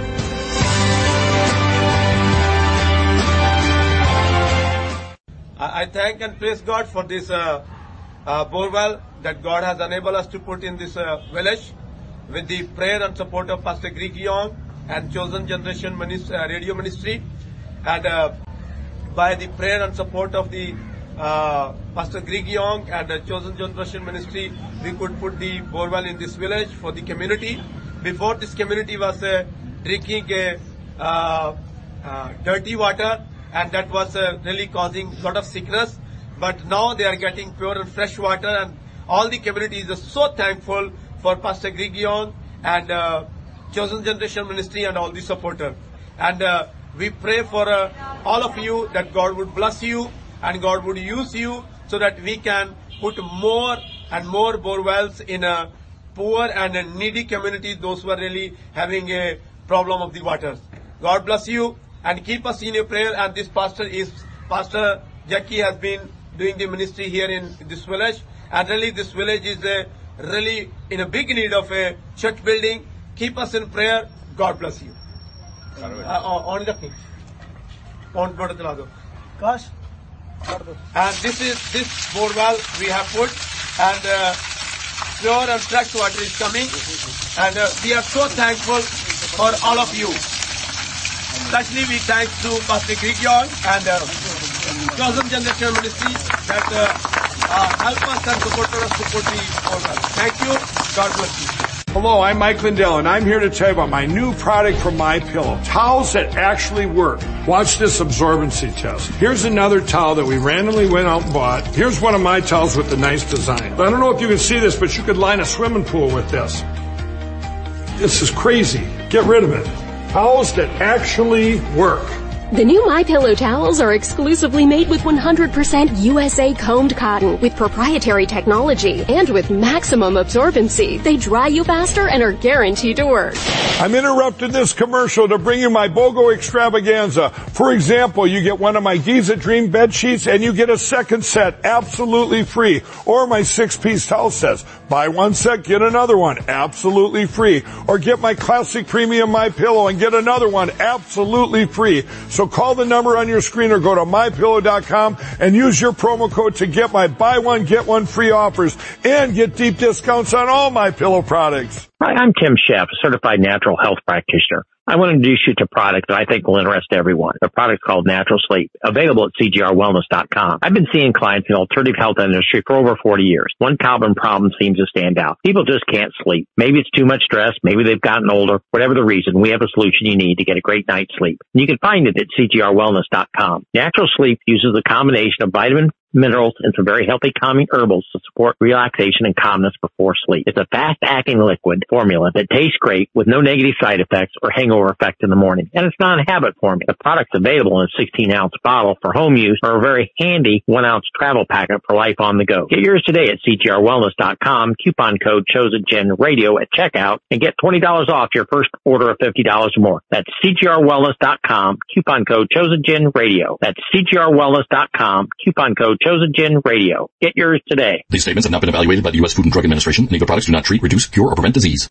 I thank and praise God for this uh, uh, borewell that God has enabled us to put in this uh, village, with the prayer and support of Pastor Greg Young and Chosen Generation Ministry, uh, Radio Ministry, and uh, by the prayer and support of the uh, Pastor Greg Young and uh, Chosen Generation Ministry, we could put the borewell in this village for the community. Before, this community was uh, drinking uh, uh, uh, dirty water, and that was uh, really causing a lot of sickness. But now they are getting pure and fresh water, and all the community is so thankful for Pastor Greg Young and uh, Chosen Generation Ministry and all the supporters. And uh, we pray for uh, all of you that God would bless you and God would use you so that we can put more and more borewells in a poor and a needy community, those who are really having a problem of the waters. God bless you and keep us in your prayer. And this pastor is, Pastor Jackie has been doing the ministry here in this village. And really this village is a really in a big need of a church building. Keep us in prayer. God bless you. On the thing. And this is this borewell we have put, and uh, pure and fresh water is coming, and uh, we are so thankful for all of you. Especially we thank to Pastor Greg Young and uh, Chosen Generation Ministry that uh, Uh, help us and support us to put the borewell. Thank you. God bless you. Hello, I'm Mike Lindell, and I'm here to tell you about my new product from MyPillow. Towels that actually work. Watch this absorbency test. Here's another towel that we randomly went out and bought. Here's one of my towels with the nice design. I don't know if you can see this, but you could line a swimming pool with this. This is crazy. Get rid of it. Towels that actually work. The new MyPillow towels are exclusively made with one hundred percent U S A combed cotton with proprietary technology and with maximum absorbency. They dry you faster and are guaranteed to work. I'm interrupting this commercial to bring you my BOGO extravaganza. For example, you get one of my Giza Dream bed sheets and you get a second set absolutely free. Or my six-piece towel sets. Buy one set, get another one absolutely free. Or get my classic premium MyPillow and get another one absolutely free. So call the number on your screen or go to my pillow dot com and use your promo code to get my buy one, get one free offers and get deep discounts on all MyPillow products. Hi, I'm Tim Sheff, a certified natural health practitioner. I want to introduce you to a product that I think will interest everyone. The product's called Natural Sleep, available at C G R wellness dot com. I've been seeing clients in the alternative health industry for over forty years. One common problem seems to stand out. People just can't sleep. Maybe it's too much stress. Maybe they've gotten older. Whatever the reason, we have a solution you need to get a great night's sleep. And you can find it at C G R wellness dot com. Natural Sleep uses a combination of vitamin, minerals, and some very healthy calming herbals to support relaxation and calmness before sleep. It's a fast-acting liquid formula that tastes great with no negative side effects or hangover effect in the morning. And it's not a habit formula. The product's available in a sixteen ounce bottle for home use or a very handy one ounce travel packet for life on the go. Get yours today at C G R wellness dot com, coupon code ChosenGenRadio at checkout, and get twenty dollars off your first order of fifty dollars or more. That's C G R wellness dot com, coupon code ChosenGenRadio. That's C G R wellness dot com, coupon code ChosenGenRadio. Get yours today. These statements have not been evaluated by the U S Food and Drug Administration. Legal products do not treat, reduce, cure, or prevent disease.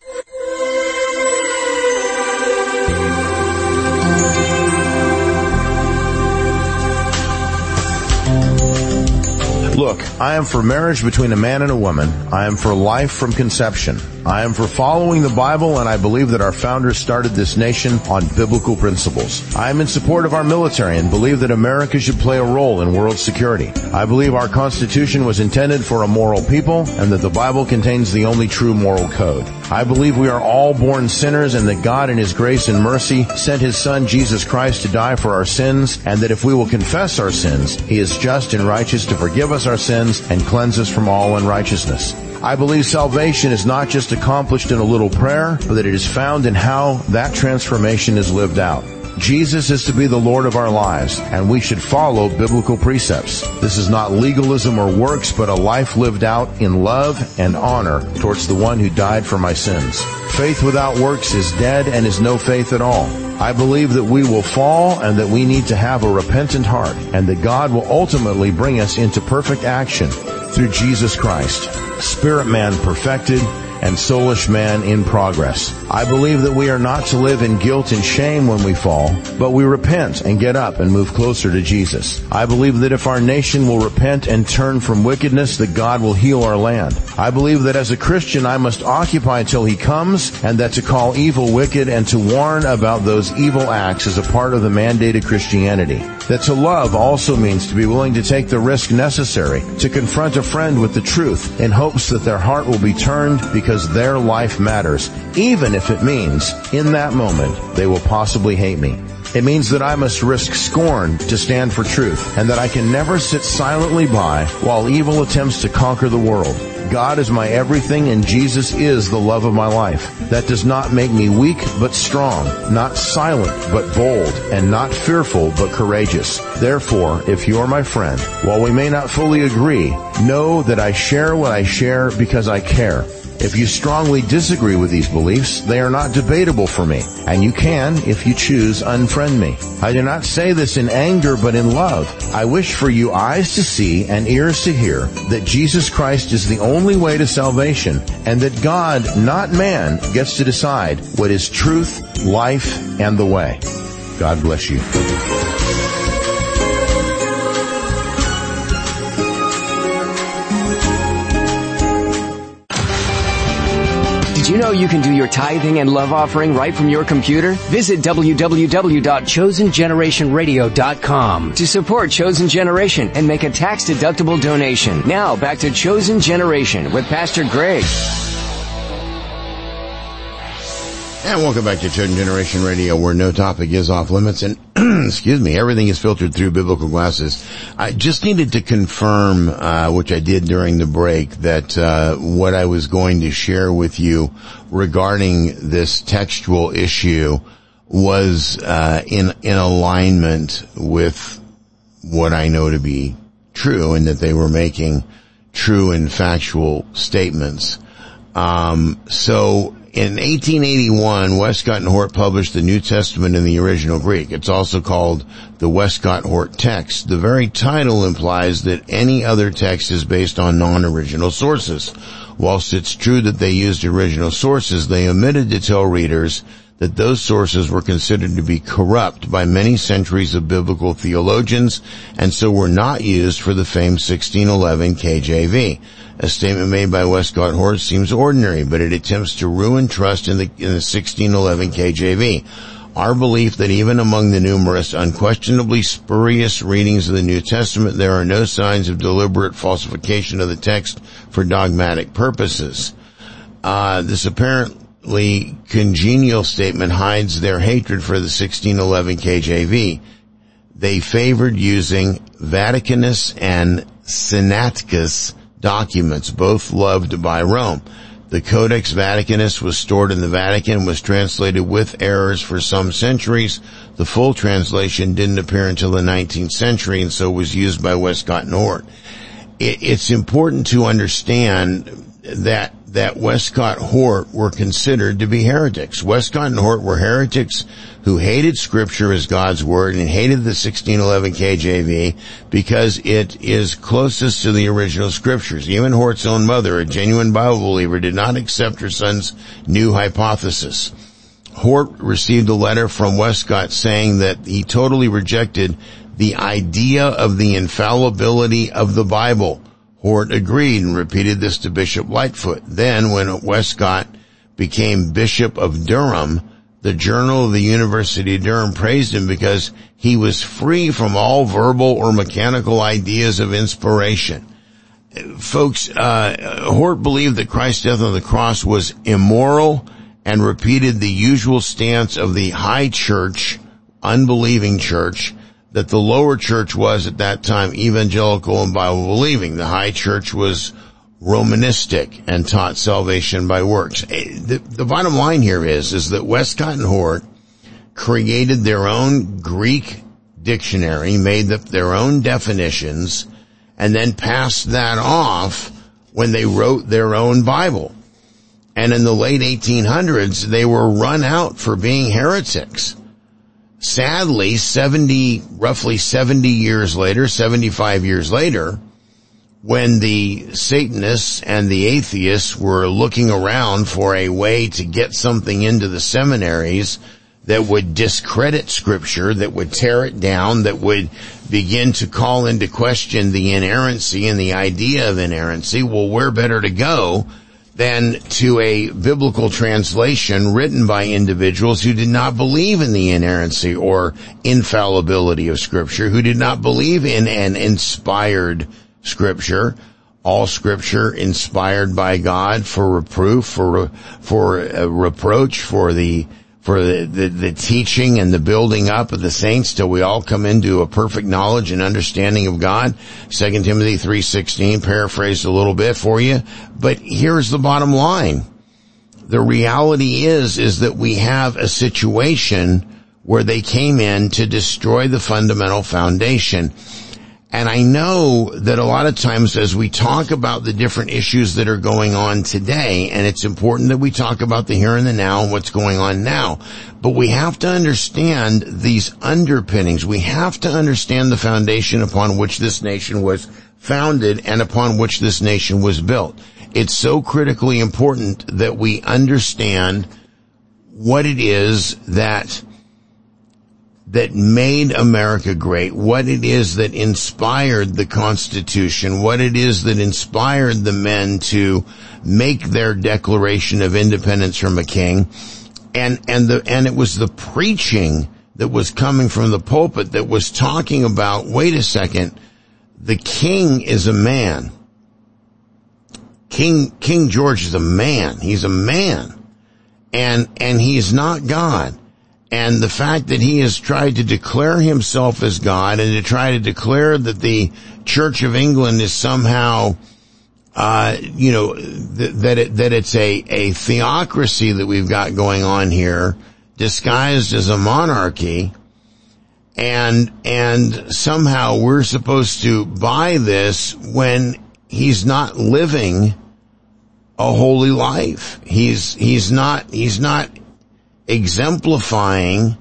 Look, I am for marriage between a man and a woman. I am for life from conception. I am for following the Bible, and I believe that our founders started this nation on biblical principles. I am in support of our military and believe that America should play a role in world security. I believe our Constitution was intended for a moral people and that the Bible contains the only true moral code. I believe we are all born sinners and that God in His grace and mercy sent His Son Jesus Christ to die for our sins, and that if we will confess our sins, He is just and righteous to forgive us our sins and cleanse us from all unrighteousness. I believe salvation is not just accomplished in a little prayer, but that it is found in how that transformation is lived out. Jesus is to be the Lord of our lives, and we should follow biblical precepts. This is not legalism or works, but a life lived out in love and honor towards the one who died for my sins. Faith without works is dead and is no faith at all. I believe that we will fall and that we need to have a repentant heart, and that God will ultimately bring us into perfect action through Jesus Christ, spirit man perfected and soulish man in progress. I believe that we are not to live in guilt and shame when we fall, but we repent and get up and move closer to Jesus. I believe that if our nation will repent and turn from wickedness, that God will heal our land. I believe that as a Christian I must occupy till He comes, and that to call evil wicked and to warn about those evil acts is a part of the mandated Christianity. That to love also means to be willing to take the risk necessary to confront a friend with the truth in hopes that their heart will be turned because their life matters, even if it means in that moment they will possibly hate me. It means that I must risk scorn to stand for truth, and that I can never sit silently by while evil attempts to conquer the world. God is my everything, and Jesus is the love of my life. That does not make me weak but strong, not silent but bold, and not fearful but courageous. Therefore, if you are my friend, while we may not fully agree, know that I share what I share because I care. If you strongly disagree with these beliefs, they are not debatable for me, and you can, if you choose, unfriend me. I do not say this in anger, but in love. I wish for you eyes to see and ears to hear that Jesus Christ is the only way to salvation, and that God, not man, gets to decide what is truth, life, and the way. God bless you. Did you know you can do your tithing and love offering right from your computer? Visit w w w dot chosen generation radio dot com to support Chosen Generation and make a tax-deductible donation. Now, back to Chosen Generation with Pastor Greg. And welcome back to Chosen Generation Radio, where no topic is off limits, and excuse me, everything is filtered through biblical glasses. I just needed to confirm, uh, which I did during the break, that uh, what I was going to share with you regarding this textual issue was uh, in in alignment with what I know to be true, and that they were making true and factual statements. Um, so. In eighteen eighty-one, Westcott and Hort published the New Testament in the original Greek. It's also called the Westcott-Hort text. The very title implies that any other text is based on non-original sources. Whilst it's true that they used original sources, they omitted to tell readers that those sources were considered to be corrupt by many centuries of biblical theologians and so were not used for the famed sixteen eleven K J V. A statement made by Westcott Hort seems ordinary, but it attempts to ruin trust in the, in the sixteen eleven K J V. Our belief that even among the numerous, unquestionably spurious readings of the New Testament, there are no signs of deliberate falsification of the text for dogmatic purposes. Uh, this apparently congenial statement hides their hatred for the sixteen eleven K J V. They favored using Vaticanus and Sinaiticus documents, both loved by Rome. The Codex Vaticanus was stored in the Vatican and was translated with errors for some centuries. The full translation didn't appear until the nineteenth century and so was used by Westcott and Hort. It, it's important to understand that that Westcott Hort were considered to be heretics. Westcott and Hort were heretics who hated Scripture as God's Word and hated the sixteen eleven K J V because it is closest to the original Scriptures. Even Hort's own mother, a genuine Bible believer, did not accept her son's new hypothesis. Hort received a letter from Westcott saying that he totally rejected the idea of the infallibility of the Bible. Hort agreed and repeated this to Bishop Lightfoot. Then, when Westcott became Bishop of Durham, the Journal of the University of Durham praised him because he was free from all verbal or mechanical ideas of inspiration. Folks, uh, Hort believed that Christ's death on the cross was immoral and repeated the usual stance of the high church, unbelieving church, that the lower church was at that time evangelical and Bible believing. The high church was Romanistic and taught salvation by works. The, the bottom line here is, is that Westcott and Hort created their own Greek dictionary, made up their own definitions, and then passed that off when they wrote their own Bible. And in the late eighteen hundreds, they were run out for being heretics. Sadly, seventy, roughly seventy years later, seventy-five years later, when the Satanists and the atheists were looking around for a way to get something into the seminaries that would discredit Scripture, that would tear it down, that would begin to call into question the inerrancy and the idea of inerrancy, well, where better to go than to a biblical translation written by individuals who did not believe in the inerrancy or infallibility of Scripture, who did not believe in an inspired Scripture, all Scripture inspired by God for reproof, for for uh, reproach, for the for the, the the teaching and the building up of the saints till we all come into a perfect knowledge and understanding of God. Second Timothy three sixteen, paraphrased a little bit for you. But here's the bottom line. The reality is, is that we have a situation where they came in to destroy the fundamental foundation. And I know that a lot of times as we talk about the different issues that are going on today, and it's important that we talk about the here and the now and what's going on now, but we have to understand these underpinnings. We have to understand the foundation upon which this nation was founded and upon which this nation was built. It's so critically important that we understand what it is that that made America great, what it is that inspired the Constitution, what it is that inspired the men to make their Declaration of Independence from a king. And, and the, and it was the preaching that was coming from the pulpit that was talking about, wait a second, the king is a man. King, King George is a man. He's a man. And, and he's not God. And the fact that he has tried to declare himself as God and to try to declare that the Church of England is somehow, uh, you know, th- that it, that it's a, a theocracy that we've got going on here disguised as a monarchy. And, and somehow we're supposed to buy this when he's not living a holy life. He's, he's not, he's not, exemplifying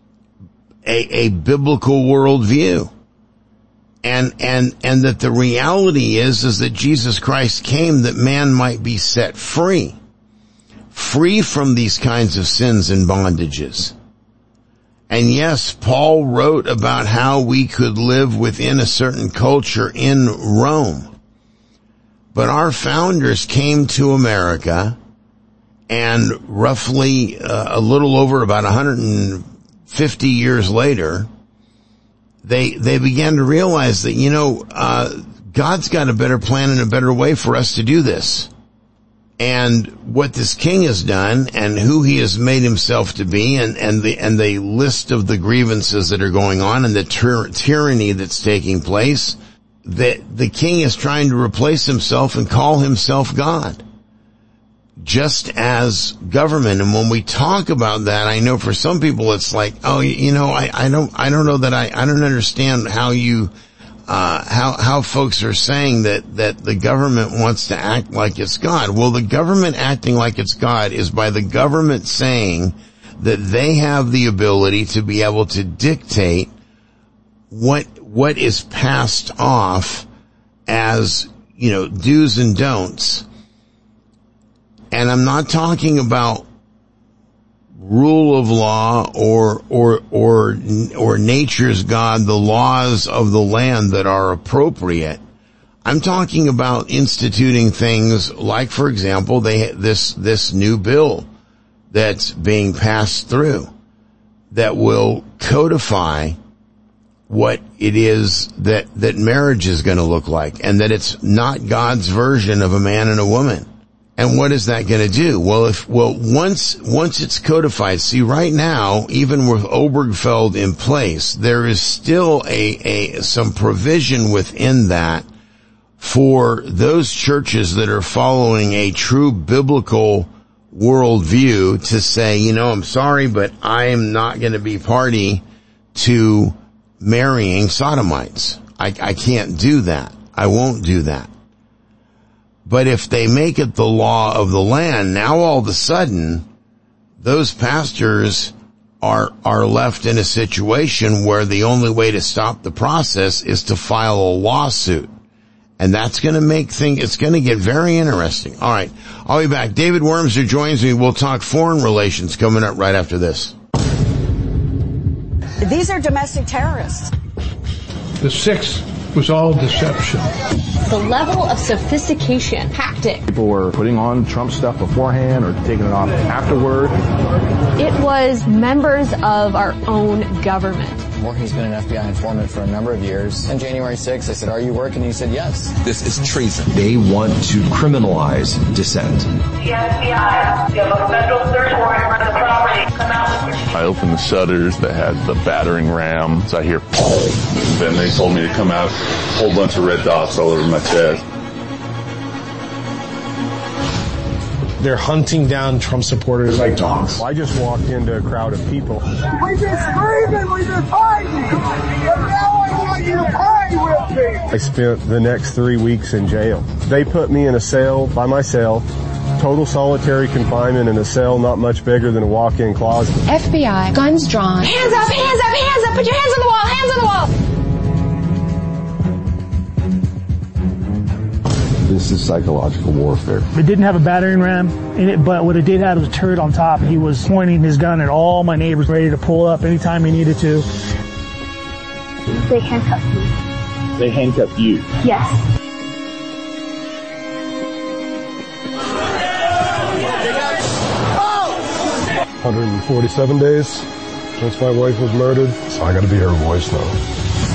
a, a biblical worldview. And, and, and that the reality is, is that Jesus Christ came that man might be set free free from these kinds of sins and bondages. And yes, Paul wrote about how we could live within a certain culture in Rome. But our founders came to America, and roughly uh, a little over about one hundred fifty years later, they they began to realize that, you know, uh God's got a better plan and a better way for us to do this. And what this king has done and who he has made himself to be, and, and the, and the list of the grievances that are going on and the tyr- tyranny that's taking place, that the king is trying to replace himself and call himself God. Just as government. And when we talk about that, I know for some people it's like, oh, you know, I, I don't, I don't know that I, I don't understand how you, Uh, how, how folks are saying that, that the government wants to act like it's God. Well, the government acting like it's God is by the government saying that they have the ability to be able to dictate what, what is passed off as, you know, do's and don'ts. And I'm not talking about rule of law or, or, or, or nature's God, the laws of the land that are appropriate. I'm talking about instituting things like, for example, they, this, this new bill that's being passed through that will codify what it is that, that marriage is going to look like, and that it's not God's version of a man and a woman. And what is that going to do? Well, if, well, once, once it's codified, see, right now, even with Obergefell in place, there is still a, a, some provision within that for those churches that are following a true biblical worldview to say, you know, I'm sorry, but I am not going to be party to marrying sodomites. I, I can't do that. I won't do that. But if they make it the law of the land, now all of a sudden, those pastors are, are left in a situation where the only way to stop the process is to file a lawsuit. And that's gonna make things, it's gonna get very interesting. Alright, I'll be back. David Wormser joins me. We'll talk foreign relations coming up right after this. These are domestic terrorists. The sixth was all deception. The level of sophistication, tactic. People were putting on Trump stuff beforehand or taking it off afterward. It was members of our own government. Jorge's been an F B I informant for a number of years. On January sixth, I said, are you working? He said, yes. This is treason. They want to criminalize dissent. The F B I, you have a federal search warrant for the property. Come out with your... I opened the shutters that had the battering ram, so I hear, then they told me to come out, a whole bunch of red dots all over my chest. They're hunting down Trump supporters like dogs. I just walked into a crowd of people. We've been screaming, we've been fighting, and now I want you to pray with me. I spent the next three weeks in jail. They put me in a cell by myself, total solitary confinement in a cell not much bigger than a walk-in closet. F B I, guns drawn. Hands up, hands up, hands up, put your hands on the wall, hands on the wall. This is psychological warfare. It didn't have a battering ram in it, but what it did have was a turret on top. He was pointing his gun at all my neighbors, ready to pull up anytime he needed to. They handcuffed me. They handcuffed you? Yes. one hundred forty-seven days since my wife was murdered, so I gotta be her voice now.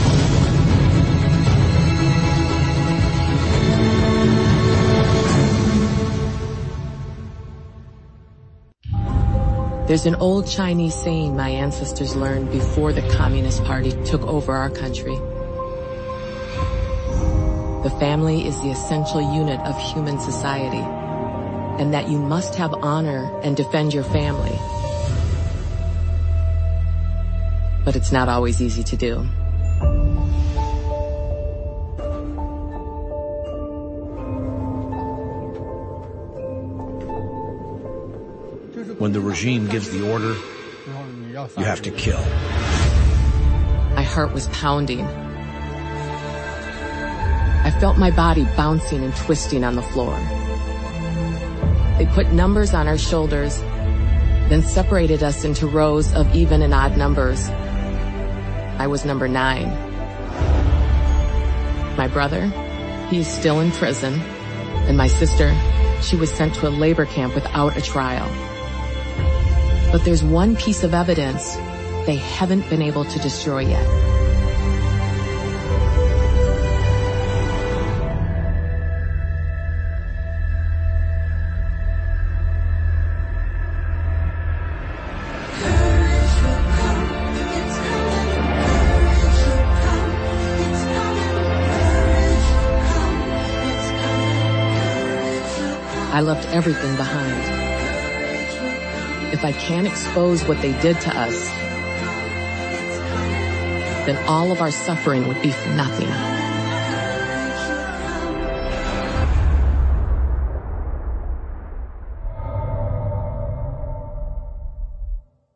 There's an old Chinese saying my ancestors learned before the Communist Party took over our country. The family is the essential unit of human society, and that you must have honor and defend your family. But it's not always easy to do. When the regime gives the order, you have to kill. My heart was pounding. I felt my body bouncing and twisting on the floor. They put numbers on our shoulders, then separated us into rows of even and odd numbers. I was number nine. My brother, he is still in prison, and my sister, she was sent to a labor camp without a trial. But there's one piece of evidence they haven't been able to destroy yet. I left everything behind. If I can't expose what they did to us, then all of our suffering would be for nothing.